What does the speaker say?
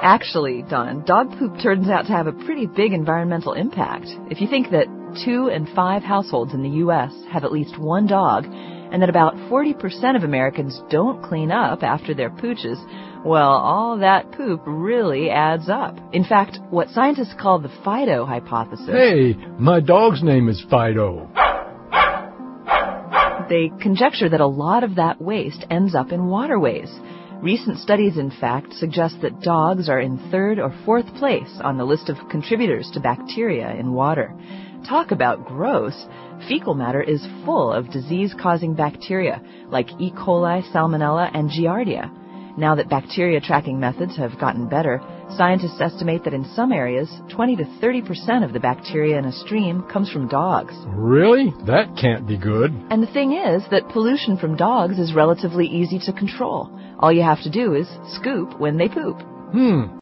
Actually, Don, dog poop turns out to have a pretty big environmental impact. If you think that 2 in 5 households in the U.S. have at least one dog, and that about 40% of Americans don't clean up after their pooches, well, all that poop really adds up. In fact, what scientists call the Fido hypothesis... Hey, my dog's name is Fido. They conjecture that a lot of that waste ends up in waterways. Recent studies, in fact, suggest that dogs are in 3rd or 4th place on the list of contributors to bacteria in water. Talk about gross. Fecal matter is full of disease-causing bacteria like E. coli, Salmonella, and Giardia. Now that bacteria tracking methods have gotten better, scientists estimate that in some areas, 20 to 30% of the bacteria in a stream comes from dogs. Really? That can't be good. And the thing is that pollution from dogs is relatively easy to control. All you have to do is scoop when they poop.